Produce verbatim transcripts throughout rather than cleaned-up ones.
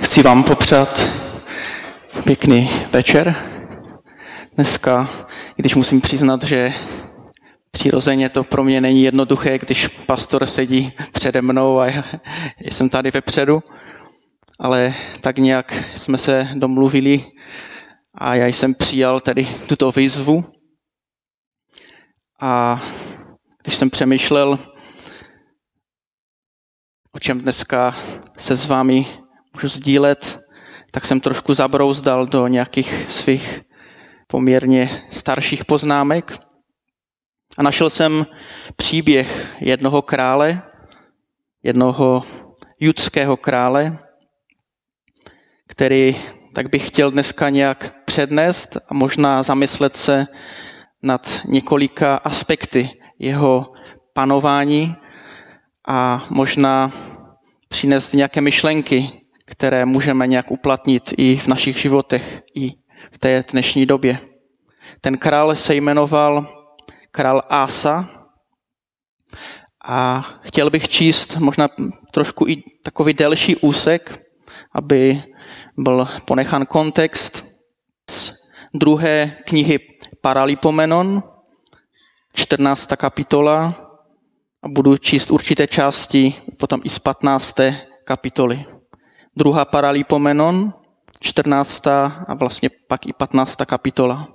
Chci vám popřát pěkný večer. Dneska, když musím přiznat, že přirozeně to pro mě není jednoduché, když pastor sedí přede mnou a já jsem tady vepředu, ale tak nějak jsme se domluvili a já jsem přijal tady tuto výzvu. A když jsem přemýšlel, o čem dneska se s vámi můžu sdílet, tak jsem trošku zabrouzdal do nějakých svých poměrně starších poznámek a našel jsem příběh jednoho krále, jednoho judského krále, který tak bych chtěl dneska nějak přednést a možná zamyslet se nad několika aspekty jeho panování a možná přinést nějaké myšlenky, které můžeme nějak uplatnit i v našich životech, i v té dnešní době. Ten král se jmenoval král Asa a chtěl bych číst možná trošku i takový delší úsek, aby byl ponechán kontext z druhé knihy Paralipomenon, čtrnáctá kapitola, a budu číst určité části potom i z patnácté kapitoly. Druhá Paralipomenon, čtrnáctá a vlastně pak i patnáctá kapitola.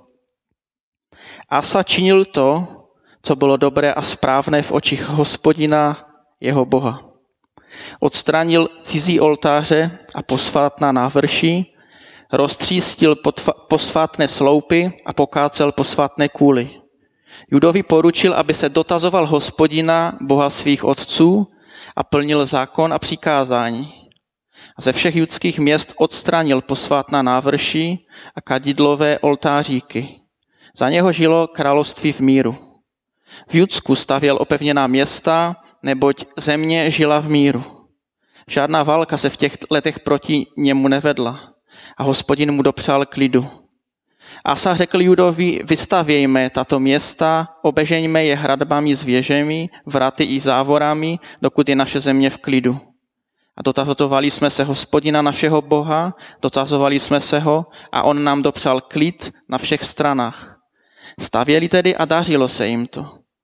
Asa činil to, co bylo dobré a správné v očích Hospodina, jeho Boha. Odstranil cizí oltáře a posvátná návrší, roztřístil posvátné sloupy a pokácel posvátné kůly. Judovi poručil, aby se dotazoval Hospodina, Boha svých otců, a plnil zákon a přikázání. A ze všech judských měst odstranil posvátná návrší a kadidlové oltáříky. Za něho žilo království v míru. V Judsku stavěl opevněná města, neboť země žila v míru. Žádná válka se v těch letech proti němu nevedla a Hospodin mu dopřál klidu. Asa řekl Judovi, vystavějme tato města, obežeňme je hradbami s věžemi, vraty i závorami, dokud je naše země v klidu. A dotazovali jsme se Hospodina našeho Boha, dotazovali jsme se ho a on nám dopřál klid na všech stranách. Stavěli tedy a dařilo se jim to.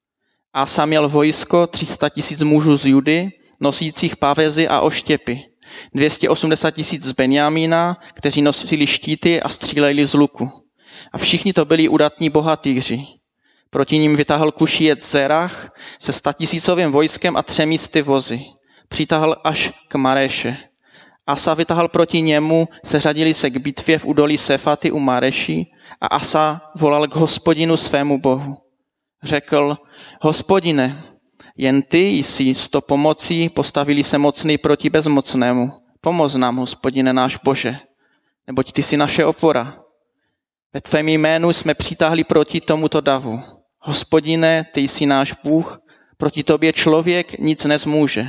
Asa měl vojsko tři sta tisíc mužů z Judy, nosících pavezy a oštěpy, dvě stě osmdesát tisíc z Benjamína, kteří nosili štíty a stříleli z luku. A všichni to byli udatní bohatýři. Proti ním vytáhl Kušijet Zerach se statisícovým vojskem a třemi sty vozy. Přitáhl až k Mareše. Asa vytáhl proti němu, seřadili se k bitvě v údolí Sefaty u Mareši a Asa volal k Hospodinu svému Bohu. Řekl, Hospodine, jen ty jsi s to pomocí postavili se mocný proti bezmocnému. Pomoz nám, Hospodine náš Bože, neboť ty jsi naše opora. Ve tvém jménu jsme přitáhli proti tomuto davu. Hospodine, ty jsi náš Bůh, proti tobě člověk nic nezmůže.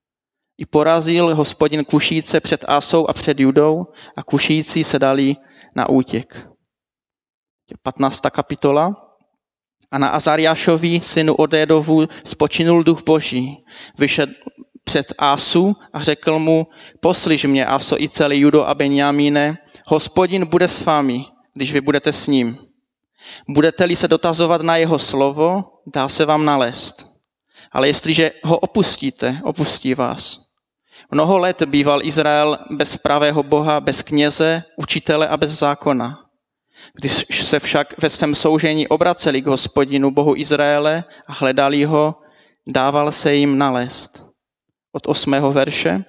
I porazil Hospodin Kušíce před Asou a před Judou a Kušíci se dali na útěk. patnáctá kapitola. A na Azariášovi, synu Odédovu, spočinul duch Boží. Vyšel před Asu a řekl mu, poslyš mě, Aso, i celý Judo a Benjamíne, Hospodin bude s vámi, když vy budete s ním. Budete-li se dotazovat na jeho slovo, dá se vám nalézt. Ale jestliže ho opustíte, opustí vás. Mnoho let býval Izrael bez pravého Boha, bez kněze, učitele a bez zákona. Když se však ve svém soužení obraceli k Hospodinu Bohu Izraele a hledali ho, dával se jim nalézt. Od osmého verše.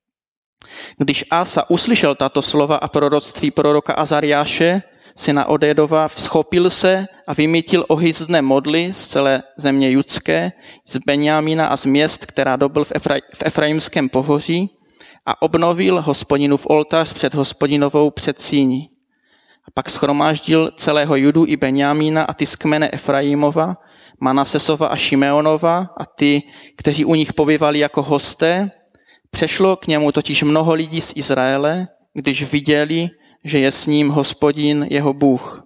Když Asa uslyšel tato slova a proroctví proroka Azariáše, syna Odédova, vzchopil se a vymítil ohyzdné modly z celé země judské, z Benjamína a z měst, která dobyl v, Efra- v Efraimském pohoří, a obnovil Hospodinův oltář před Hospodinovou předsíní. A pak shromáždil celého Judu i Benjamína a ty z kmene Efraimova, Manasesova a Šimeonova a ty, kteří u nich pobývali jako hosté. Přešlo k němu totiž mnoho lidí z Izraele, když viděli, že je s ním Hospodin jeho Bůh.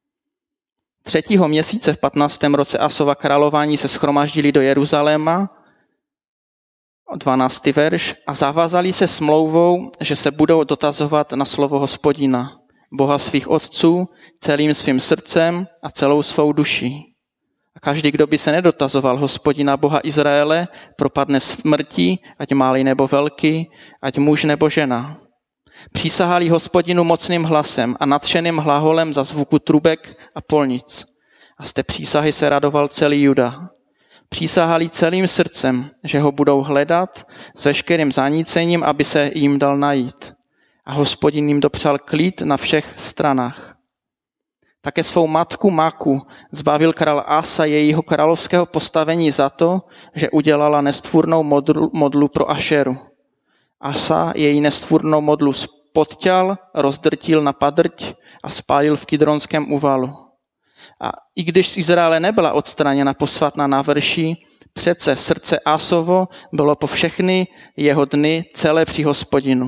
Třetího měsíce v patnáctém roce Asova králování se shromáždili do Jeruzaléma dvanáctý verš, a zavázali se smlouvou, že se budou dotazovat na slovo Hospodina, Boha svých otců, celým svým srdcem a celou svou duší. A každý, kdo by se nedotazoval Hospodina Boha Izraele, propadne smrti, ať malý nebo velký, ať muž nebo žena. Přísahali Hospodinu mocným hlasem a nadšeným hlaholem za zvuku trubek a polnic. A z té přísahy se radoval celý Juda. Přísahali celým srdcem, že ho budou hledat s veškerým zanícením, aby se jim dal najít. A Hospodin jim dopřál klid na všech stranách. Také svou matku Máku zbavil král Asa jejího královského postavení za to, že udělala nestvůrnou modlu, modlu pro Ašeru. Asa její nestvůrnou modlu podťal, rozdrtil na padrť a spálil v Kidronském úvalu. A i když z Izraele nebyla odstraněna posvátná návrší, přece srdce Asovo bylo po všechny jeho dny celé při Hospodinu.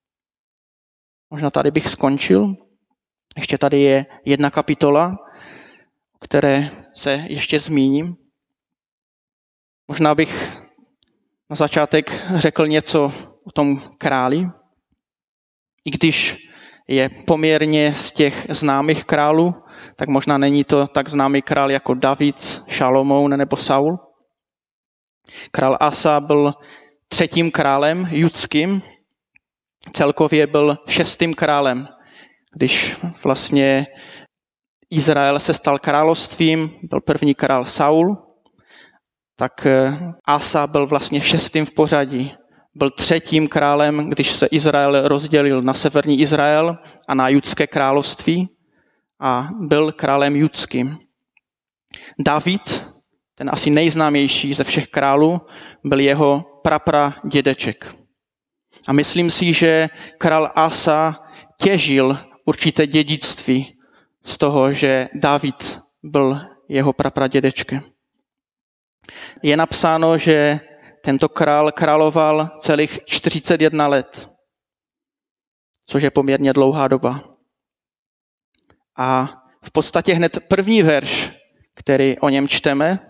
Možná tady bych skončil. Ještě tady je jedna kapitola, o které se ještě zmíním. Možná bych na začátek řekl něco o tom králi. I když je poměrně z těch známých králů, tak možná není to tak známý král jako David, Šalomoun nebo Saul. Král Asa byl třetím králem judským, celkově byl šestým králem. Když vlastně Izrael se stal královstvím, byl první král Saul, tak Asa byl vlastně šestým v pořadí. Byl třetím králem, když se Izrael rozdělil na severní Izrael a na judské království, a byl králem judským. David, ten asi nejznámější ze všech králů, byl jeho prapra dědeček. A myslím si, že král Asa těžil určité dědictví z toho, že David byl jeho prapradědečkem. Je napsáno, že tento král královal celých čtyřicet jedna let, což je poměrně dlouhá doba. A v podstatě hned první verš, který o něm čteme,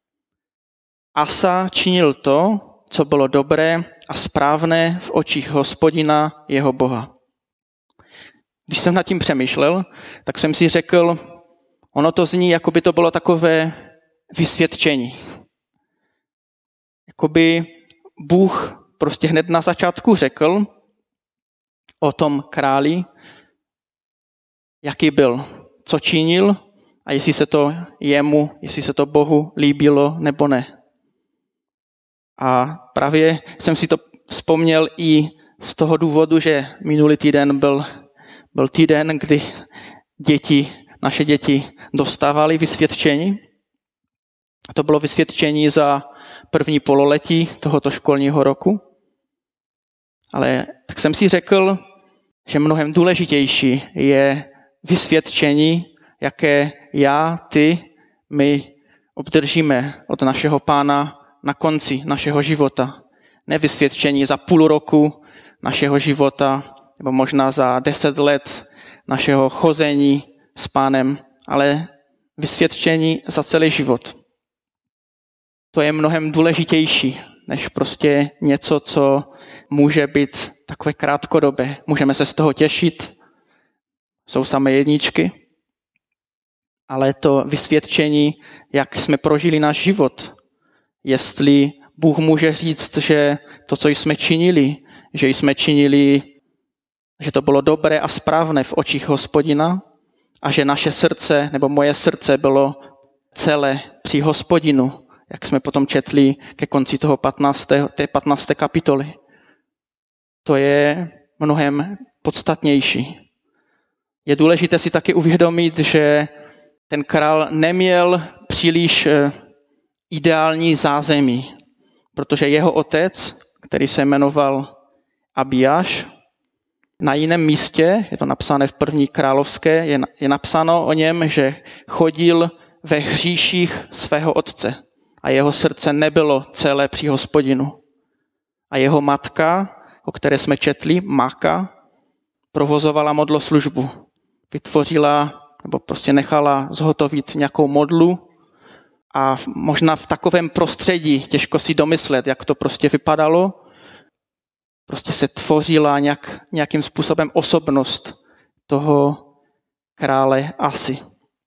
Asa činil to, co bylo dobré a správné v očích Hospodina jeho Boha. Když jsem nad tím přemýšlel, tak jsem si řekl, ono to zní, jako by to bylo takové vysvědčení. Jakoby Bůh prostě hned na začátku řekl o tom králi, jaký byl, co činil a jestli se to jemu, jestli se to Bohu líbilo nebo ne. A právě jsem si to vzpomněl i z toho důvodu, že minulý týden byl, byl týden, kdy děti, naše děti dostávaly vysvědčení. To bylo vysvědčení za první pololetí tohoto školního roku. Ale tak jsem si řekl, že mnohem důležitější je vysvědčení, jaké já, ty, my obdržíme od našeho Pána na konci našeho života. Ne vysvědčení za půl roku našeho života, nebo možná za deset let našeho chození s Pánem, ale vysvědčení za celý život. To je mnohem důležitější, než prostě něco, co může být takové krátkodobé. Můžeme se z toho těšit, jsou samé jedničky, ale to vysvědčení, jak jsme prožili náš život, jestli Bůh může říct, že to, co jsme činili, že jsme činili, že to bylo dobré a správné v očích Hospodina a že naše srdce, nebo moje srdce bylo celé při Hospodinu, jak jsme potom četli ke konci toho patnácté té patnácté kapitoly. To je mnohem podstatnější. Je důležité si taky uvědomit, že ten král neměl příliš ideální zázemí, protože jeho otec, který se jmenoval Abiáš, na jiném místě, je to napsané v první královské, je, je napsáno o něm, že chodil ve hříších svého otce a jeho srdce nebylo celé při Hospodinu. A jeho matka, o které jsme četli, Máka, provozovala modloslužbu. Vytvořila, nebo prostě nechala zhotovit nějakou modlu A možná v takovém prostředí, těžko si domyslet, jak to prostě vypadalo, prostě se tvořila nějak, nějakým způsobem osobnost toho krále Asy.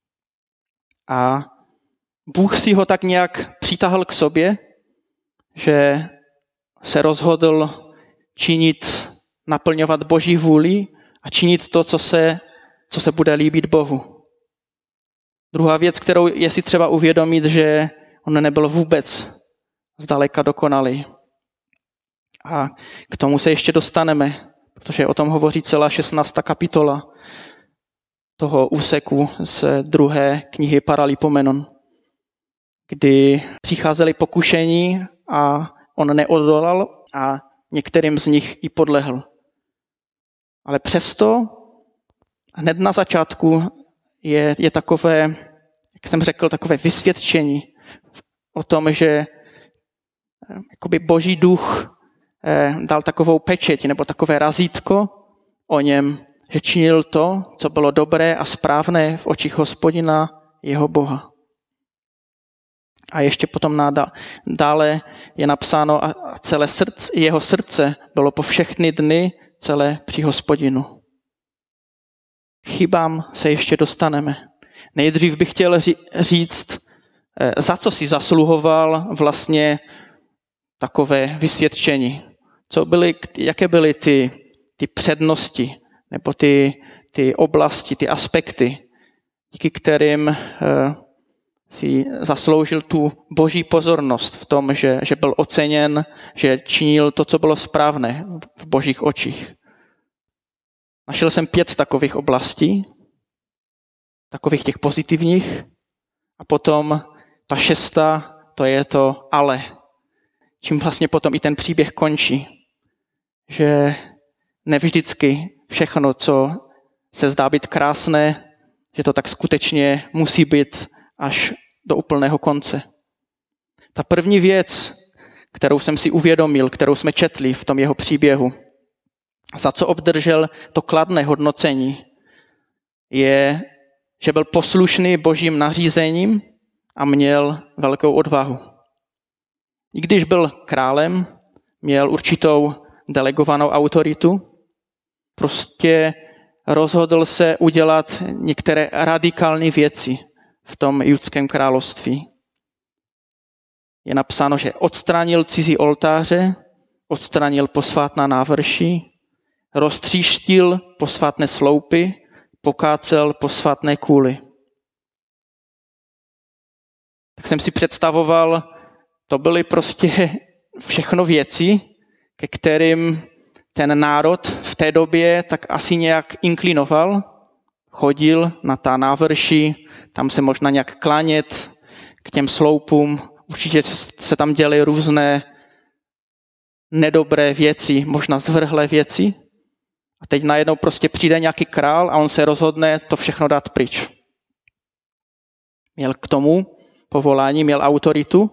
A Bůh si ho tak nějak přitáhl k sobě, že se rozhodl činit, naplňovat Boží vůli a činit to, co se, co se bude líbit Bohu. Druhá věc, kterou je si třeba uvědomit, že on nebyl vůbec zdaleka dokonalý. A k tomu se ještě dostaneme, protože o tom hovoří celá šestnáctá kapitola toho úseku z druhé knihy Paralipomenon, kdy přicházeli pokušení a on neodolal a některým z nich i podlehl. Ale přesto hned na začátku je, je takové, jak jsem řekl, takové vysvědčení o tom, že jakoby Boží duch dal takovou pečeť nebo takové razítko o něm, že činil to, co bylo dobré a správné v očích Hospodina, jeho Boha. A ještě potom dále je napsáno, a celé srdce, jeho srdce bylo po všechny dny celé při Hospodinu. K chybám se ještě dostaneme. Nejdřív bych chtěl říct, za co si zasluhoval vlastně takové vysvědčení. Co byly, jaké byly ty, ty přednosti nebo ty, ty oblasti, ty aspekty, díky kterým si zasloužil tu Boží pozornost v tom, že, že byl oceněn, že činil to, co bylo správné v Božích očích. Našel jsem pět takových oblastí, takových těch pozitivních, a potom ta šestá, to je to ale. Čím vlastně potom i ten příběh končí. Že nevždycky všechno, co se zdá být krásné, že to tak skutečně musí být až do úplného konce. Ta první věc, kterou jsem si uvědomil, kterou jsme četli v tom jeho příběhu, za co obdržel to kladné hodnocení, je, že byl poslušný Božím nařízením a měl velkou odvahu. I když byl králem, měl určitou delegovanou autoritu, prostě rozhodl se udělat některé radikální věci v tom judském království. Je napsáno, že odstranil cizí oltáře, odstranil posvátná návrší, roztříštil posvátné sloupy, pokácel posvátné kůly. Tak jsem si představoval, to byly prostě všechno věci, ke kterým ten národ v té době tak asi nějak inklinoval, chodil na ta návrší, tam se možná nějak klanět k těm sloupům, určitě se tam děly různé nedobré věci, možná zvrhlé věci. A teď najednou prostě přijde nějaký král a on se rozhodne to všechno dát pryč. Měl k tomu povolání, měl autoritu,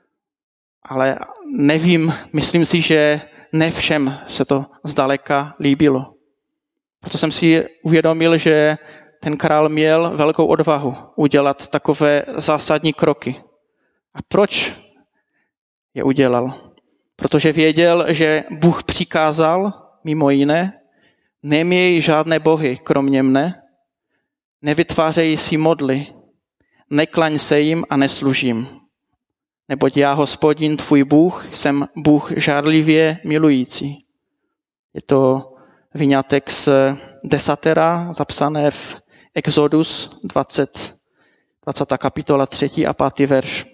ale nevím, myslím si, že ne všem se to zdaleka líbilo. Proto jsem si uvědomil, že ten král měl velkou odvahu udělat takové zásadní kroky. A proč je udělal? Protože věděl, že Bůh přikázal, mimo jiné, neměj žádné bohy, kromě mne, nevytvářej si modly, neklaň se jim a neslužím. Neboť já, Hospodin, tvůj Bůh, jsem Bůh žárlivě milující. Je to vyňatek z desatera, zapsané v Exodus dvacet, dvacátá kapitola, třetí a pátý verš.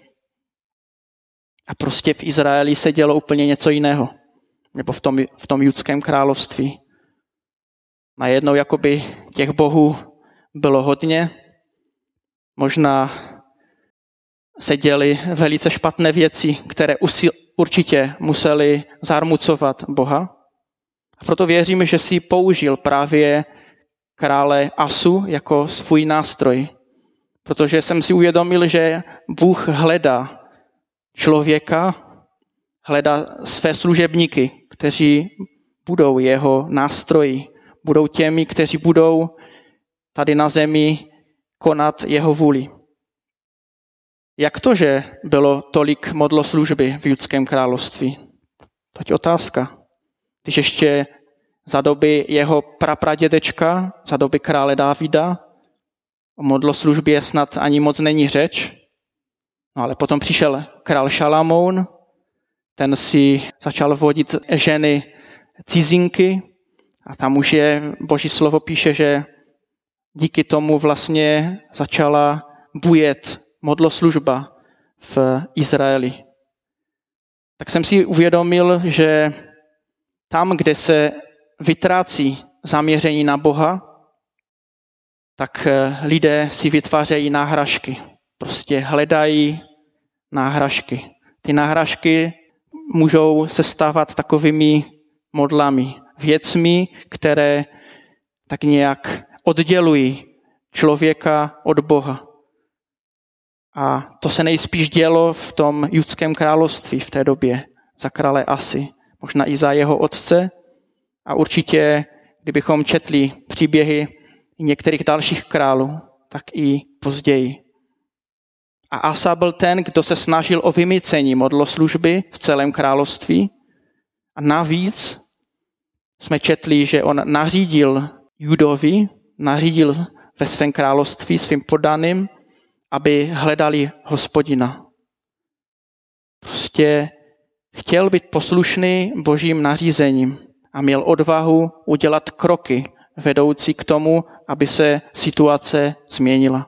A prostě v Izraeli se dělo úplně něco jiného. Nebo v tom, v tom judském království. Najednou jakoby těch bohů bylo hodně. Možná se děly velice špatné věci, které určitě museli zarmucovat Boha. A proto věřím, že si použil právě krále Asu jako svůj nástroj. Protože jsem si uvědomil, že Bůh hledá člověka, hledá své služebníky, kteří budou jeho nástroji, budou těmi, kteří budou tady na zemi konat jeho vůli. Jak to, že bylo tolik modloslužby v Judském království? Teď otázka. Když ještě za doby jeho prapradědečka, za doby krále Dávida, o modloslužbě snad ani moc není řeč, no ale potom přišel král Šalamoun, ten si začal vodit ženy cizinky a tam už je, Boží slovo píše, že díky tomu vlastně začala bujet modloslužba v Izraeli. Tak jsem si uvědomil, že tam, kde se vytrácí zaměření na Boha, tak lidé si vytvářejí náhražky. Prostě hledají náhražky. Ty náhražky můžou se stávat takovými modlami, věcmi, které tak nějak oddělují člověka od Boha. A to se nejspíš dělo v tom Judském království v té době, za krále Asy, možná i za jeho otce. A určitě, kdybychom četli příběhy některých dalších králů, tak i později. A Asa byl ten, kdo se snažil o vymýcení modloslužby v celém království. A navíc jsme četli, že on nařídil Judovi, nařídil ve svém království svým poddaným, aby hledali Hospodina. Prostě chtěl být poslušný Božím nařízením a měl odvahu udělat kroky vedoucí k tomu, aby se situace změnila.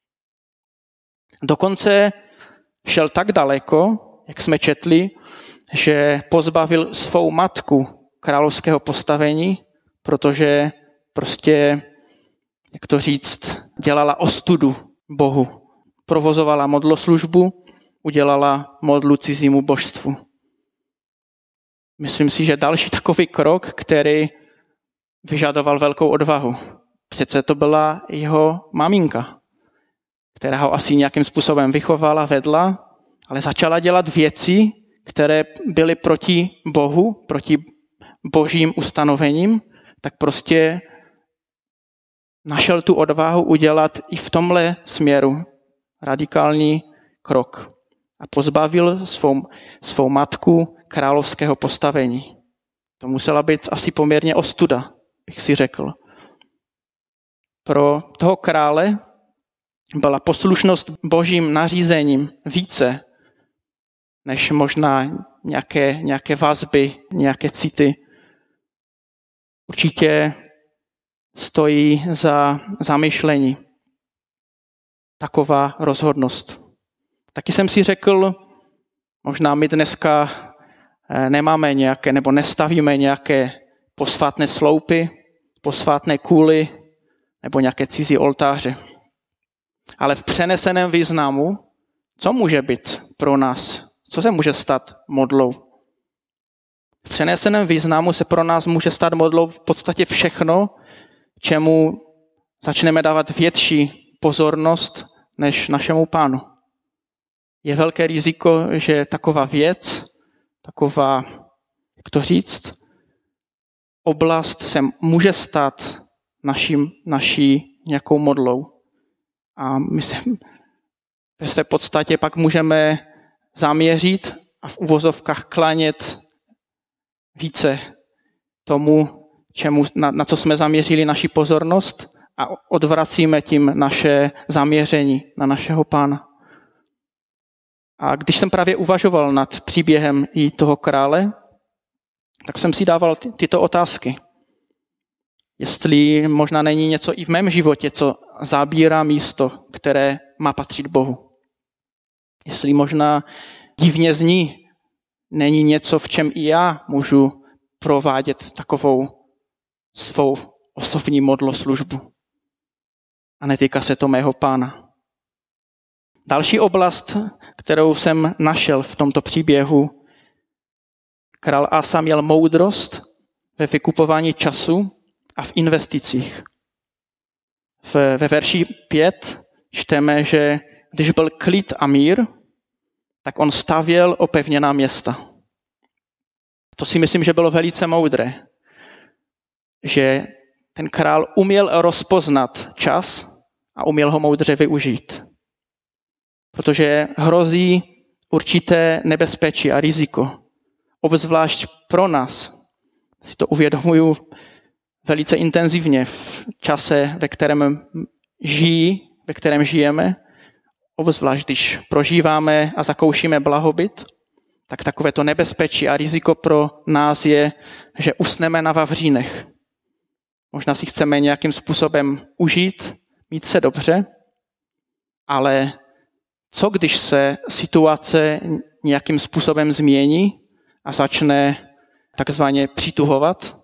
Dokonce šel tak daleko, jak jsme četli, že pozbavil svou matku královského postavení, protože prostě, jak to říct, dělala ostudu Bohu. Provozovala modloslužbu, udělala modlu cizímu božstvu. Myslím si, že další takový krok, který vyžadoval velkou odvahu. Přece to byla jeho maminka, která ho asi nějakým způsobem vychovala, vedla, ale začala dělat věci, které byly proti Bohu, proti božím ustanovením, tak prostě našel tu odvahu udělat i v tomhle směru radikální krok a pozbavil svou, svou matku královského postavení. To musela být asi poměrně ostuda, bych si řekl. Pro toho krále byla poslušnost božím nařízením více než možná nějaké, nějaké vazby, nějaké city. Určitě stojí za zamyšlení taková rozhodnost. Taky jsem si řekl, možná my dneska nemáme nějaké, nebo nestavíme nějaké posvátné sloupy, posvátné kůly, nebo nějaké cizí oltáře. Ale v přeneseném významu, co může být pro nás? Co se může stát modlou? V přeneseném významu se pro nás může stát modlou v podstatě všechno, čemu začneme dávat větší pozornost než našemu Pánu. Je velké riziko, že taková věc, taková, jak to říct, oblast se může stát naším, naší nějakou modlou. A my se ve své podstatě pak můžeme zaměřit a v uvozovkách klanět více tomu, čemu, na, na co jsme zaměřili naši pozornost a odvracíme tím naše zaměření na našeho Pána. A když jsem právě uvažoval nad příběhem i toho krále, tak jsem si dával ty, tyto otázky. Jestli možná není něco i v mém životě, co zabírá místo, které má patřit Bohu. Jestli možná divně zní, není něco, v čem i já můžu provádět takovou svou osobní modloslužbu. A netýká se to mého Pána. Další oblast, kterou jsem našel v tomto příběhu, král Asa měl moudrost ve vykupování času a v investicích. V, ve verši pět čteme, že když byl klid a mír, tak on stavěl opevněná města. To si myslím, že bylo velice moudré, že ten král uměl rozpoznat čas a uměl ho moudře využít. protože hrozí určité nebezpečí a riziko. Obzvlášť pro nás. Si to uvědomuju velice intenzivně v čase, ve kterém žijí, ve kterém žijeme, obzvlášť když prožíváme a zakoušíme blahobyt, tak takové to nebezpečí a riziko pro nás je, že usneme na vavřínech. Možná si chceme nějakým způsobem užít, mít se dobře, ale co když se situace nějakým způsobem změní a začne takzvaně přituhovat?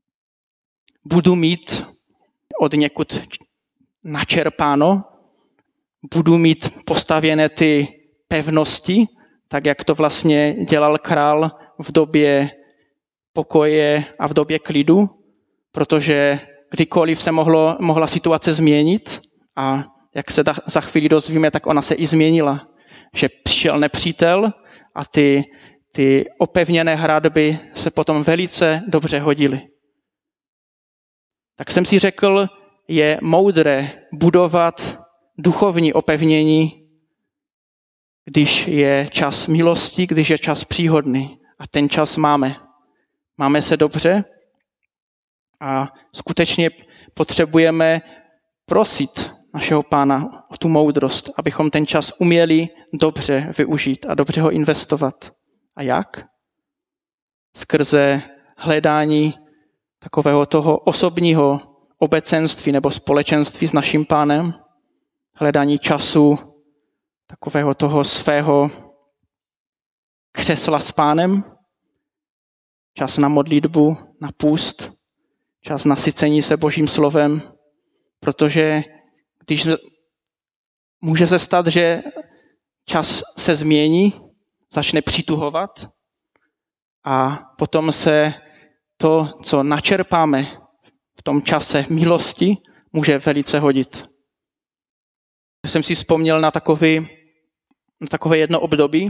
Budu mít od někud načerpáno, budu mít postavěné ty pevnosti, tak jak to vlastně dělal král v době pokoje a v době klidu, protože kdykoliv se mohlo, mohla situace změnit a jak se da, za chvíli dozvíme, tak ona se i změnila. Že přišel nepřítel a ty, ty opevněné hradby se potom velice dobře hodily. Tak jsem si řekl, je moudré budovat duchovní opevnění, když je čas milosti, když je čas příhodný. A ten čas máme. Máme se dobře a skutečně potřebujeme prosit našeho Pána o tu moudrost, abychom ten čas uměli dobře využít a dobře ho investovat. A jak? Skrze hledání takového toho osobního obecenství nebo společenství s naším Pánem, hledání času takového toho svého křesla s Pánem, čas na modlitbu, na půst, čas na sycení se Božím slovem, protože když může se stát, že čas se změní, začne přituhovat a potom se to, co načerpáme v tom čase milosti, může velice hodit. Jsem si vzpomněl na, takový, na takové jedno období,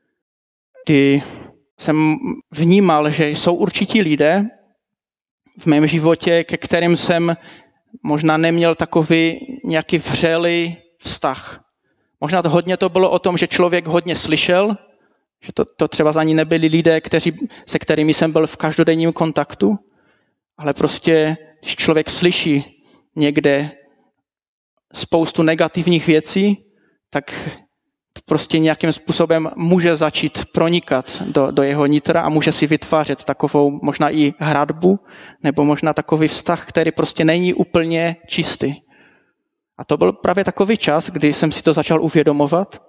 kdy jsem vnímal, že jsou určití lidé v mém životě, ke kterým jsem možná neměl takový nějaký vřelý vztah. Možná to hodně to bylo o tom, že člověk hodně slyšel, že to, to třeba ani nebyli lidé, kteří, se kterými jsem byl v každodenním kontaktu, ale prostě, když člověk slyší někde spoustu negativních věcí, tak prostě nějakým způsobem může začít pronikat do, do jeho nitra a může si vytvářet takovou možná i hradbu, nebo možná takový vztah, který prostě není úplně čistý. A to byl právě takový čas, kdy jsem si to začal uvědomovat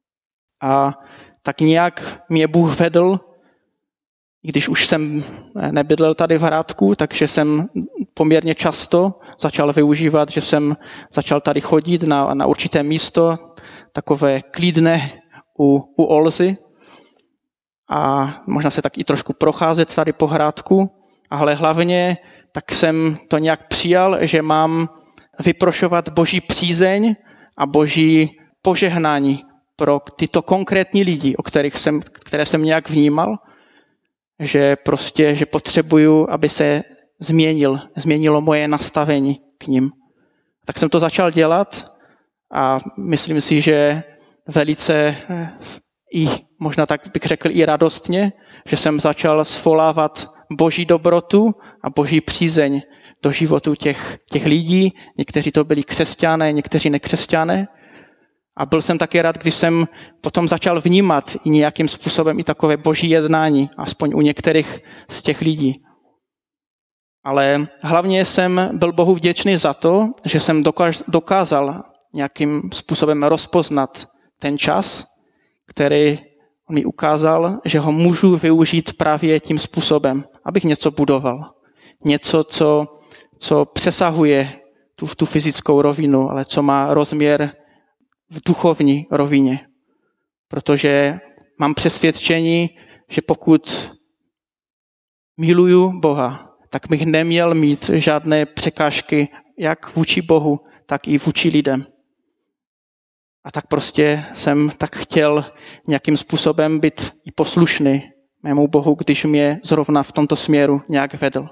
a tak nějak mě Bůh vedl, když už jsem nebydlel tady v Hrádku, takže jsem poměrně často začal využívat, že jsem začal tady chodit na, na určité místo, takové klidné u, u Olzy a možná se tak i trošku procházet tady po Hrádku, ale hlavně tak jsem to nějak přijal, že mám vyprošovat Boží přízeň a Boží požehnání pro tyto konkrétní lidi, o kterých jsem, které jsem nějak vnímal, že prostě, že potřebuju, aby se změnil, změnilo moje nastavení k nim. Tak jsem to začal dělat a myslím si, že velice i možná tak bych řekl i radostně, že jsem začal svolávat Boží dobrotu a Boží přízeň do životu těch, těch lidí. Někteří to byli křesťané, někteří nekřesťané. A byl jsem taky rád, když jsem potom začal vnímat i nějakým způsobem i takové Boží jednání, aspoň u některých z těch lidí. Ale hlavně jsem byl Bohu vděčný za to, že jsem dokázal nějakým způsobem rozpoznat ten čas, který on mi ukázal, že ho můžu využít právě tím způsobem, abych něco budoval. Něco, co, co přesahuje tu, tu fyzickou rovinu, ale co má rozměr v duchovní rovině. Protože mám přesvědčení, že pokud miluju Boha, tak bych neměl mít žádné překážky jak vůči Bohu, tak i vůči lidem. A tak prostě jsem tak chtěl nějakým způsobem být i poslušný mému Bohu, když mě zrovna v tomto směru nějak vedl.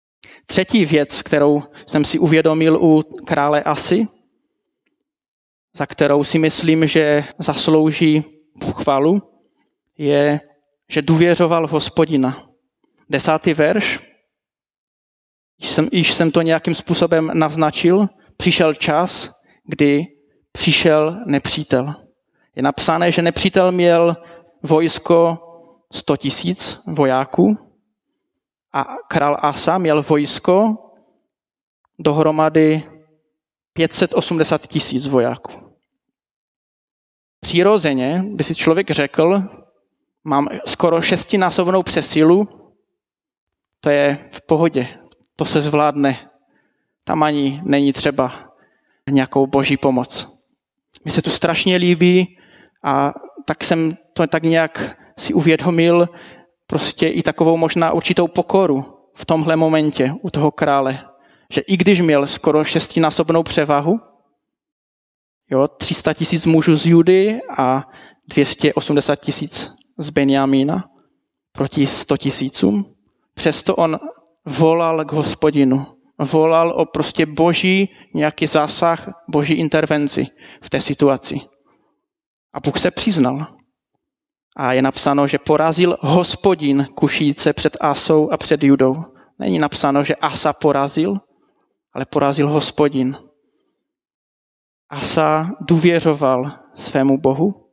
Třetí věc, kterou jsem si uvědomil u krále Asy, za kterou si myslím, že zaslouží pochvalu, je, že důvěřoval Hospodina. Desátý verš, již jsem, již jsem to nějakým způsobem naznačil, přišel čas, kdy přišel nepřítel. Je napsané, že nepřítel měl vojsko sto tisíc vojáků a král Asa měl vojsko dohromady pět set osmdesát tisíc vojáků. Přirozeně by si člověk řekl, mám skoro šestinásobnou přesilu, to je v pohodě, to se zvládne. Tam ani není třeba nějakou boží pomoc. Mně se tu strašně líbí a tak jsem to tak nějak si uvědomil, prostě i takovou možná určitou pokoru v tomhle momentě u toho krále. Že i když měl skoro šestinásobnou převahu, jo, tři sta tisíc mužů z Judy a dvě stě osmdesát tisíc z Benjamína proti sto tisícům, přesto on volal k Hospodinu. Volal o prostě boží nějaký zásah, boží intervenci v té situaci. A Bůh se přiznal. A je napsáno, že porazil Hospodin Kušíce před Asou a před Judou. Není napsáno, že Asa porazil, ale porazil Hospodin. Asa důvěřoval svému Bohu.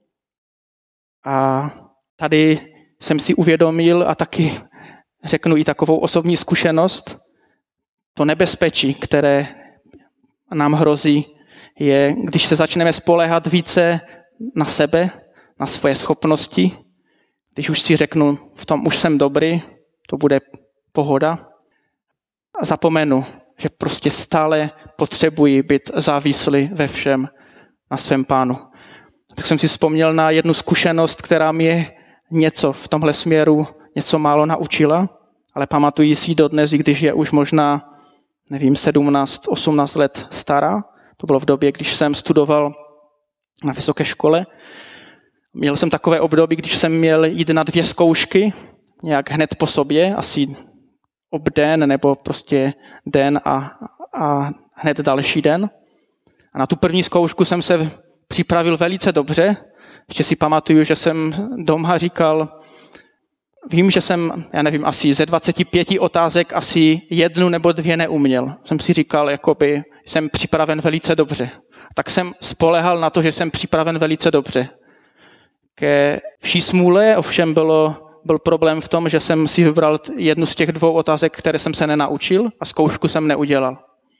A tady jsem si uvědomil a taky řeknu i takovou osobní zkušenost, to nebezpečí, které nám hrozí, je, když se začneme spoléhat více na sebe, na svoje schopnosti, když už si řeknu, v tom už jsem dobrý, to bude pohoda, a zapomenu, že prostě stále potřebuji být závislý ve všem na svém Pánu. Tak jsem si vzpomněl na jednu zkušenost, která mě něco v tomhle směru něco málo naučila, ale pamatuji si dodnes, i když je už možná, nevím, sedmnáct, osmnáct let stará. To bylo v době, když jsem studoval na vysoké škole. Měl jsem takové období, když jsem měl jít na dvě zkoušky, nějak hned po sobě, asi obden nebo prostě den a, a hned další den. A na tu první zkoušku jsem se připravil velice dobře. Ještě si pamatuju, že jsem doma říkal, vím, že jsem, já nevím, asi ze dvaceti pěti otázek asi jednu nebo dvě neuměl. Jsem si říkal, jakoby jsem připraven velice dobře. Tak jsem spolehal na to, že jsem připraven velice dobře. Ke vší smůle ovšem bylo, byl problém v tom, že jsem si vybral jednu z těch dvou otázek, které jsem se nenaučil a zkoušku jsem neudělal.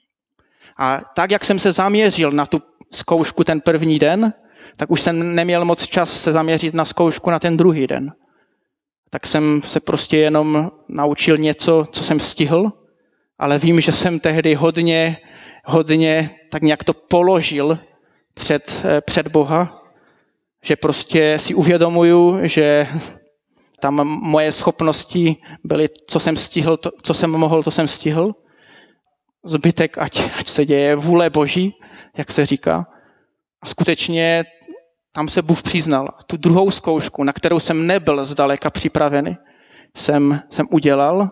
A tak, jak jsem se zaměřil na tu zkoušku ten první den, tak už jsem neměl moc čas se zaměřit na zkoušku na ten druhý den. Tak jsem se prostě jenom naučil něco, co jsem stihl, ale vím, že jsem tehdy hodně, hodně tak nějak to položil před, před Boha, že prostě si uvědomuju, že tam moje schopnosti byly, co jsem stihl, to, co jsem mohl, to jsem stihl. Zbytek, ať, ať se děje vůle Boží, jak se říká. A skutečně tam se Bůh přiznal. Tu druhou zkoušku, na kterou jsem nebyl zdaleka připravený, jsem, jsem udělal,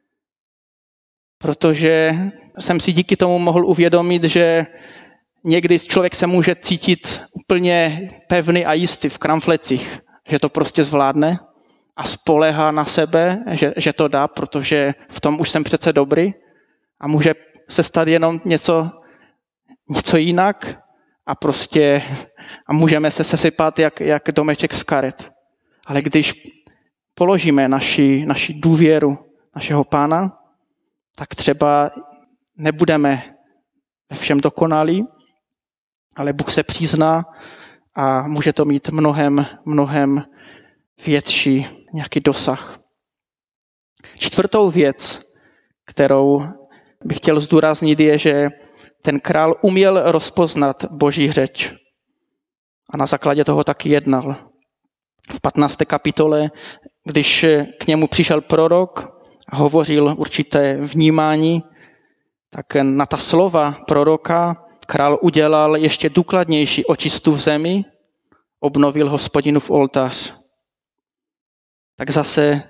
protože jsem si díky tomu mohl uvědomit, že někdy člověk se může cítit úplně pevný a jistý v kramflecích, že to prostě zvládne a spoléhá na sebe, že, že to dá, protože v tom už jsem přece dobrý a může se stát jenom něco, něco jinak a prostě a můžeme se sesypat jak, jak domeček z karet. Ale když položíme naši, naši důvěru našeho Pána, tak třeba nebudeme ve všem dokonalí, ale Bůh se přizná a může to mít mnohem, mnohem větší nějaký dosah. Čtvrtou věc, kterou bych chtěl zdůraznit, je, že ten král uměl rozpoznat Boží řeč a na základě toho taky jednal. V patnácté kapitole, když k němu přišel prorok a hovořil určité vnímání, tak na ta slova proroka král udělal ještě důkladnější očistu v zemi, obnovil Hospodinův oltář. Tak zase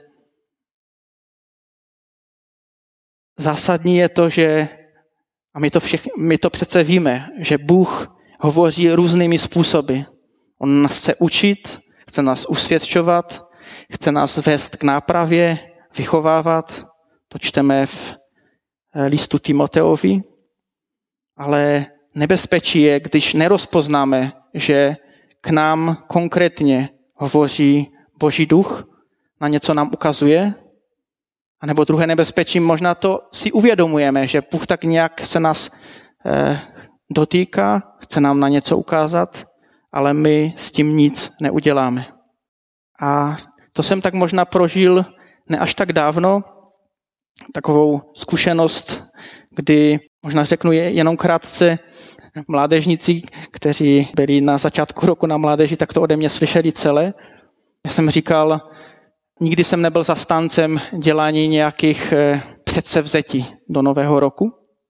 zásadní je to, že, a my to, všech, my to přece víme, že Bůh hovoří různými způsoby. On nás chce učit, chce nás usvědčovat, chce nás vést k nápravě, vychovávat. To čteme v listu Timoteovi. Ale nebezpečí je, když nerozpoznáme, že k nám konkrétně hovoří Boží duch, na něco nám ukazuje. A nebo druhé nebezpečí, možná to si uvědomujeme, že Bůh tak nějak se nás eh, dotýká, chce nám na něco ukázat, ale my s tím nic neuděláme. A to jsem tak možná prožil ne až tak dávno, takovou zkušenost, kdy možná řeknu jenom krátce, mládežníci, kteří byli na začátku roku na mládeži, tak to ode mě slyšeli celé. Já jsem říkal, nikdy jsem nebyl zastáncem dělání nějakých předsevzetí do nového roku,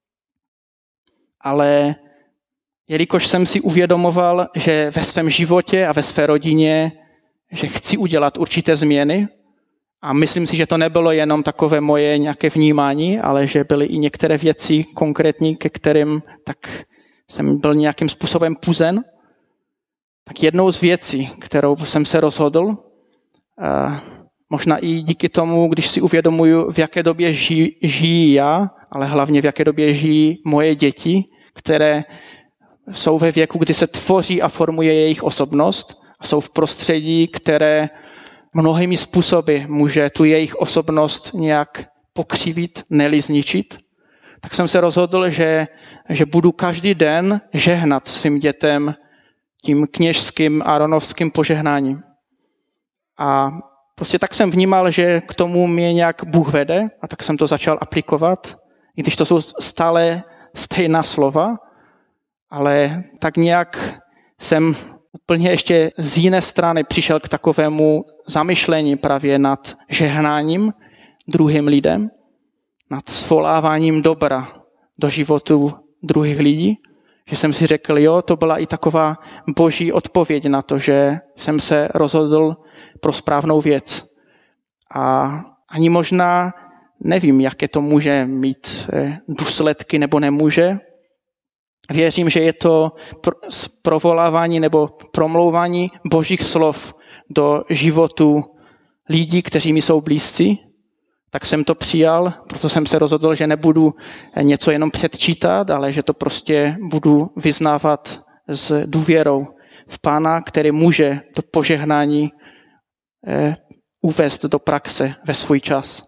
ale jelikož jsem si uvědomoval, že ve svém životě a ve své rodině, že chci udělat určité změny, a myslím si, že to nebylo jenom takové moje nějaké vnímání, ale že byly i některé věci konkrétní, ke kterým tak jsem byl nějakým způsobem puzen. Tak jednou z věcí, kterou jsem se rozhodl, možná i díky tomu, když si uvědomuju, v jaké době žijí, žijí já, ale hlavně v jaké době žijí moje děti, které jsou ve věku, kdy se tvoří a formuje jejich osobnost a jsou v prostředí, které mnohými způsoby může tu jejich osobnost nějak pokřivit, ne-li zničit, tak jsem se rozhodl, že, že budu každý den žehnat svým dětem tím kněžským áronovským požehnáním. A prostě tak jsem vnímal, že k tomu mě nějak Bůh vede a tak jsem to začal aplikovat, i když to jsou stále stejná slova, ale tak nějak jsem úplně ještě z jiné strany přišel k takovému zamyšlení právě nad žehnáním druhým lidem, nad svoláváním dobra do životu druhých lidí, že jsem si řekl, jo, to byla i taková boží odpověď na to, že jsem se rozhodl pro správnou věc. A ani možná nevím, jaké to může mít důsledky nebo nemůže. Věřím, že je to provolávání nebo promlouvání božích slov do životu lidí, kteří mi jsou blízcí. Tak jsem to přijal, proto jsem se rozhodl, že nebudu něco jenom předčítat, ale že to prostě budu vyznávat s důvěrou v Pána, který může to požehnání eh, uvést do praxe ve svůj čas.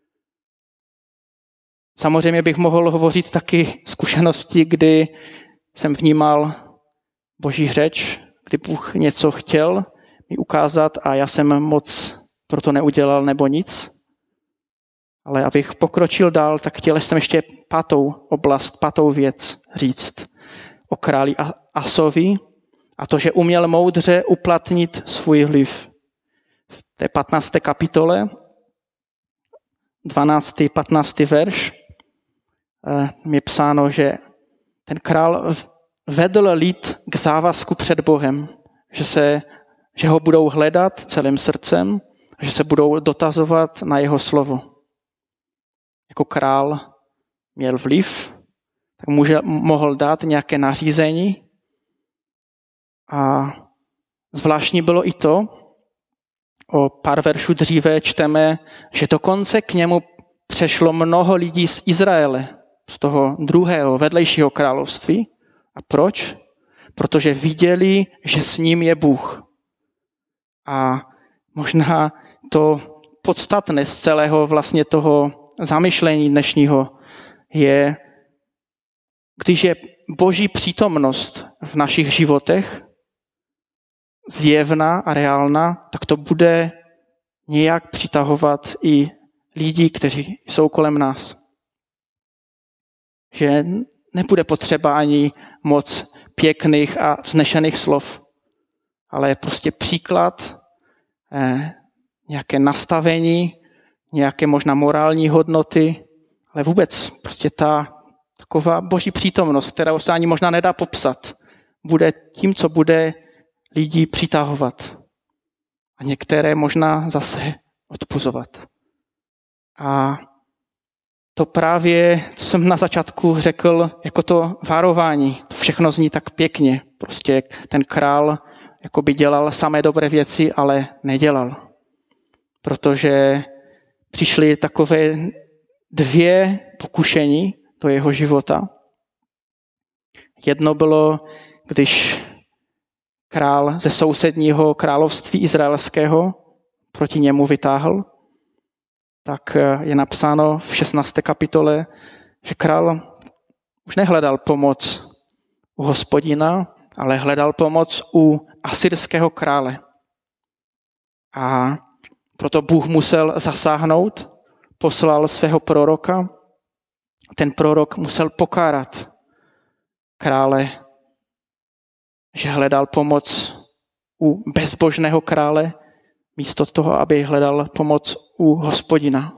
Samozřejmě bych mohl hovořit taky zkušenosti, kdy jsem vnímal Boží řeč, kdy Bůh něco chtěl mi ukázat a já jsem moc proto neudělal nebo nic. Ale abych pokročil dál, tak chtěl jsem ještě pátou oblast, pátou věc říct o králi Asovi a to, že uměl moudře uplatnit svůj vliv. V té patnácté kapitole, dvanáctý patnáctý verš, je psáno, že ten král vedl lid k závazku před Bohem, že, se, že ho budou hledat celým srdcem, že se budou dotazovat na jeho slovo. Jako král měl vliv, tak může, mohl dát nějaké nařízení a zvláštní bylo i to, o pár veršů dříve čteme, že dokonce k němu přešlo mnoho lidí z Izraele, z toho druhého, vedlejšího království. A proč? Protože viděli, že s ním je Bůh. A možná to podstatné z celého vlastně toho zamyšlení dnešního je, když je Boží přítomnost v našich životech zjevná a reálná, tak to bude nějak přitahovat i lidi, kteří jsou kolem nás. Že nebude potřeba ani moc pěkných a vznešených slov, ale prostě příklad, eh, nějaké nastavení, nějaké možná morální hodnoty, ale vůbec prostě ta taková Boží přítomnost, která se ani možná nedá popsat, bude tím, co bude lidi přitahovat. A některé možná zase odpuzovat. A to právě, co jsem na začátku řekl, jako to varování, to všechno zní tak pěkně, Prostě ten král jakoby dělal samé dobré věci, ale nedělal. Protože přišly takové dvě pokušení do jeho života. Jedno bylo, když král ze sousedního království izraelského proti němu vytáhl, tak je napsáno v šestnácté kapitole, že král už nehledal pomoc u Hospodina, ale hledal pomoc u asyrského krále. A proto Bůh musel zasáhnout, poslal svého proroka. Ten prorok musel pokárat krále, že hledal pomoc u bezbožného krále, místo toho, aby hledal pomoc u Hospodina.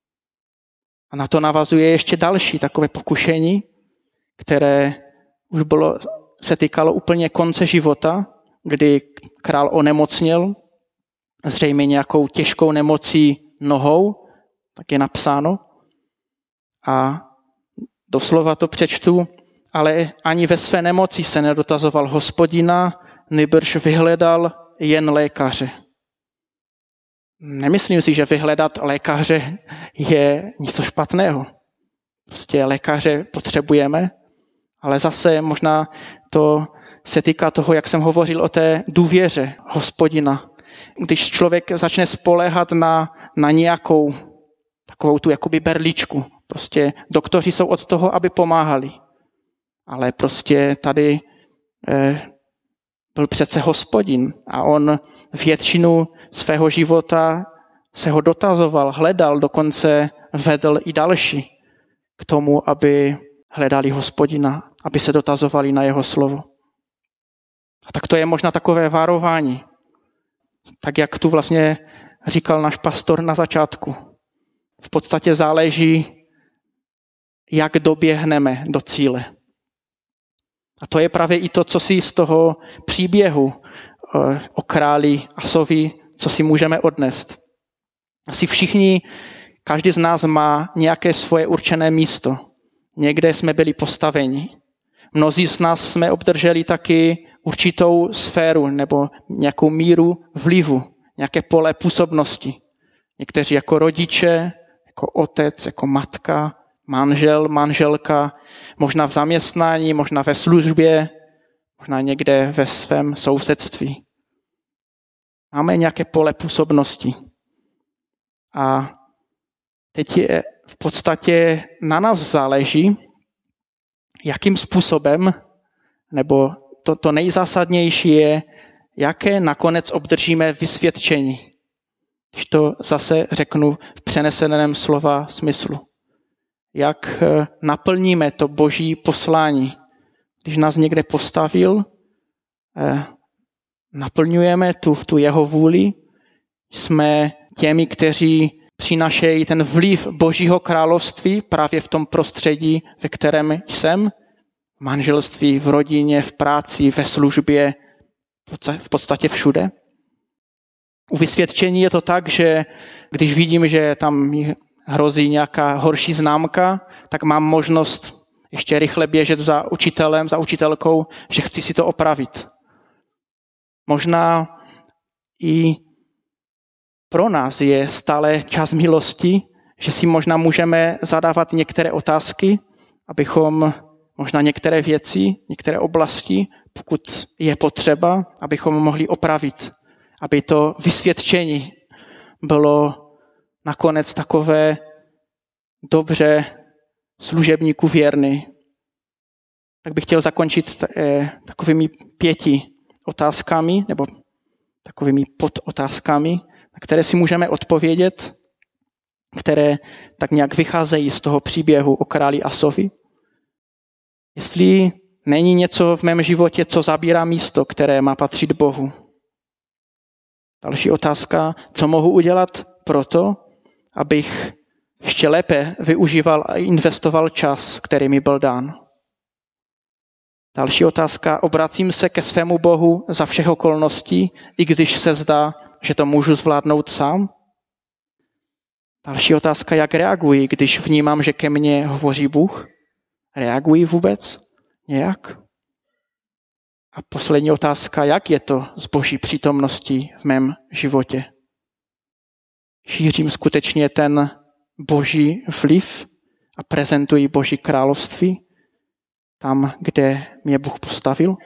A na to navazuje ještě další takové pokušení, které už bylo, se týkalo úplně konce života, kdy král onemocněl, zřejmě nějakou těžkou nemocí nohou, tak je napsáno. A doslova to přečtu, ale ani ve své nemoci se nedotazoval Hospodina, nýbrž vyhledal jen lékaře. Nemyslím si, že vyhledat lékaře je něco špatného. Prostě lékaře potřebujeme, ale zase možná to se týká toho, jak jsem hovořil o té důvěře Hospodina. Když člověk začne spoléhat na, na nějakou takovou tu jakoby berličku. Prostě doktoři jsou od toho, aby pomáhali. Ale prostě tady eh, byl přece Hospodin a on většinu svého života se ho dotazoval, hledal, dokonce vedl i další k tomu, aby hledali Hospodina, aby se dotazovali na jeho slovo. A tak to je možná takové varování. Tak jak tu vlastně říkal náš pastor na začátku. V podstatě záleží, jak doběhneme do cíle. A to je právě i to, co si z toho příběhu o králi Asovi, co si můžeme odnést. Asi všichni, každý z nás má nějaké svoje určené místo. Někde jsme byli postaveni. Mnozí z nás jsme obdrželi taky určitou sféru nebo nějakou míru vlivu, nějaké pole působnosti. Někteří jako rodiče, jako otec, jako matka, manžel, manželka, možná v zaměstnání, možná ve službě, možná někde ve svém sousedství. Máme nějaké pole působnosti. A teď je v podstatě na nás záleží, jakým způsobem, nebo to, to nejzásadnější je, jaké nakonec obdržíme vysvědčení. Když to zase řeknu v přeneseném slova smyslu. Jak naplníme to boží poslání. Když nás někde postavil, naplňujeme tu, tu jeho vůli, jsme těmi, kteří přinašejí ten vliv božího království právě v tom prostředí, ve kterém jsem, v manželství, v rodině, v práci, ve službě, v podstatě všude. U vysvědčení je to tak, že když vidím, že tam hrozí nějaká horší známka, tak mám možnost ještě rychle běžet za učitelem, za učitelkou, že chci si to opravit. Možná i pro nás je stále čas milosti, že si možná můžeme zadávat některé otázky, abychom možná některé věci, některé oblasti, pokud je potřeba, abychom mohli opravit. Aby to vysvědčení bylo nakonec takové dobře služebníku věrný. Tak bych chtěl zakončit eh, takovými pěti otázkami, nebo takovými podotázkami, na které si můžeme odpovědět, které tak nějak vycházejí z toho příběhu o králi Asovi. Jestli není něco v mém životě, co zabírá místo, které má patřit Bohu. Další otázka, co mohu udělat proto, abych ještě lépe využíval a investoval čas, který mi byl dán. Další otázka, obracím se ke svému Bohu za všech okolností, i když se zdá, že to můžu zvládnout sám. Další otázka, jak reaguji, když vnímám, že ke mně hovoří Bůh? Reaguji vůbec nějak? A poslední otázka, jak je to s Boží přítomností v mém životě? Šířím skutečně ten Boží vliv a prezentuji Boží království tam, kde mě Bůh postavil?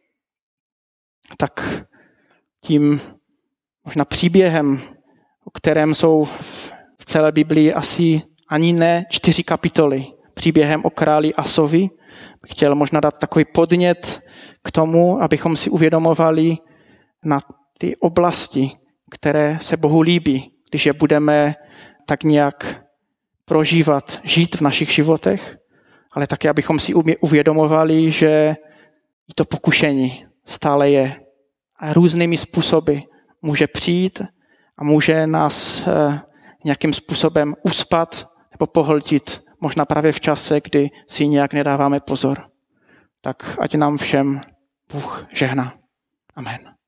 Tak tím možná příběhem, o kterém jsou v celé Biblii asi ani ne čtyři kapitoly, příběhem o králi Asovi, bych chtěl možná dát takový podnět k tomu, abychom si uvědomovali na ty oblasti, které se Bohu líbí, když je budeme tak nějak prožívat, žít v našich životech, ale také abychom si uvědomovali, že to pokušení stále je a různými způsoby může přijít a může nás nějakým způsobem uspat nebo pohltit, možná právě v čase, kdy si nějak nedáváme pozor. Tak ať nám všem Bůh žehná. Amen.